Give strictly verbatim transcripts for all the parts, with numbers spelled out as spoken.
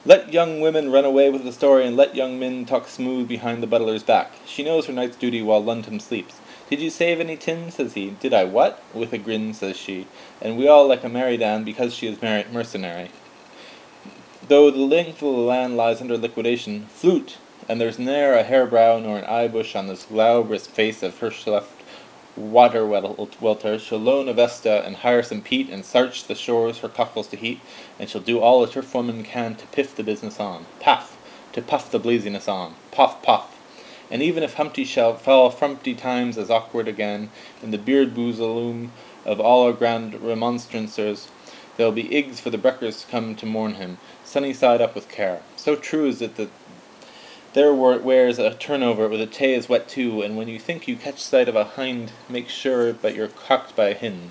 Let young women run away with the story, and let young men talk smooth behind the butler's back. She knows her night's duty while Lundum sleeps. Did you save any tin? Says he. Did I what? With a grin, says she. And we all like a merry Dan, because she is mer- mercenary. Though the length of the land lies under liquidation, flute, and there's ne'er a hairbrow nor an eye-bush on this glabrous face of her left water welter. She'll loan a Vesta and hire some peat and sarch the shores for cockles to heat, and she'll do all a turf woman can to piff the business on. Paff! To puff the blaziness on. Puff, puff! And even if Humpty shall fall frumpty times as awkward again, in the beard boozaloom of all our grand remonstrancers, there'll be eggs for the breckers to come to mourn him, sunny side up with care. So true is it that there wears a turnover with a tay is wet too, and when you think you catch sight of a hind, make sure but you're cocked by a hin.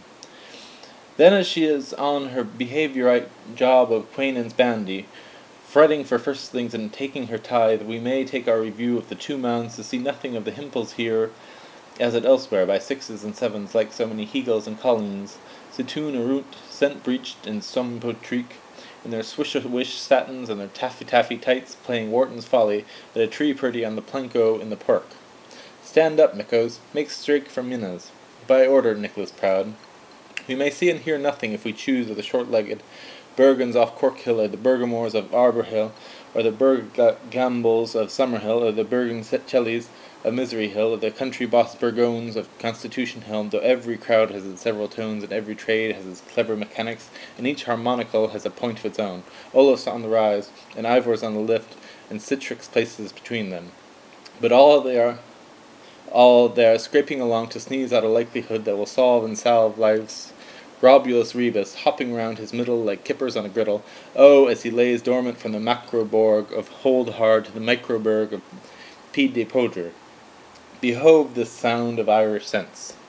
Then as she is on her behaviourite job of quainance bandy, fretting for firstlings and taking her tithe, we may take our review of the two mounds to see nothing of the himples here as at elsewhere, by sixes and sevens, like so many Hegels and Collins, Situn arunt, scent breached in Sompotrique, in their swish-a-wish satins and their taffy-taffy tights, playing Wharton's Folly, at a tree pretty on the Plenco in the Park. Stand up, Mickos, make straight for Minnas. By order, Nicholas Proud. We may see and hear nothing, if we choose, of the short-legged Bergens off Cork Hill, or the Bergamores of Arbor Hill, or the Bergambles of Summerhill, or the Bergencellis of Misery Hill, or the country boss Burgones of Constitution Hill, though every crowd has its several tones, and every trade has its clever mechanics, and each harmonical has a point of its own. Olaf's on the rise, and Ivor's on the lift, and Citrix places between them. But all they are all they are scraping along to sneeze out a likelihood that will solve and salve life's Robulus rebus, hopping round his middle like kippers on a griddle, oh, as he lays dormant from the macroborg of Hold Hard to the microberg of Pied de Poger. Behove the sound of Irish sense.